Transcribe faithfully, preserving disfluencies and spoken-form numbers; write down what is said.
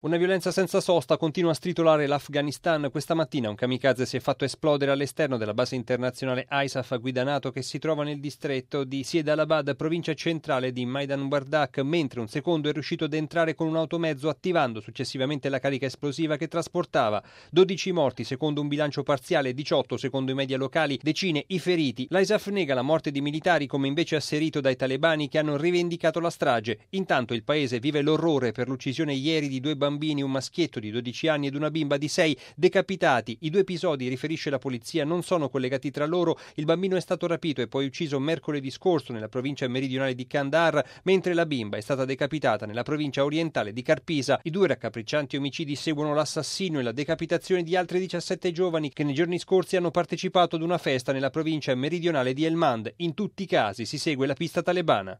Una violenza senza sosta continua a stritolare l'Afghanistan. Questa mattina un kamikaze si è fatto esplodere all'esterno della base internazionale ISAF a guida NATO che si trova nel distretto di Siedalabad, provincia centrale di Maidan Wardak, mentre un secondo è riuscito ad entrare con un automezzo attivando successivamente la carica esplosiva che trasportava. dodici morti secondo un bilancio parziale, diciotto secondo i media locali, decine i feriti. L'ISAF nega la morte di militari, come invece asserito dai talebani che hanno rivendicato la strage. Intanto il paese vive l'orrore per l'uccisione ieri di due bambini, un maschietto di dodici anni ed una bimba di sei, decapitati. I due episodi, riferisce la polizia, non sono collegati tra loro. Il bambino è stato rapito e poi ucciso mercoledì scorso nella provincia meridionale di Kandahar, mentre la bimba è stata decapitata nella provincia orientale di Karpisa. I due raccapriccianti omicidi seguono l'assassinio e la decapitazione di altri diciassette giovani che nei giorni scorsi hanno partecipato ad una festa nella provincia meridionale di Helmand. In tutti i casi si segue la pista talebana.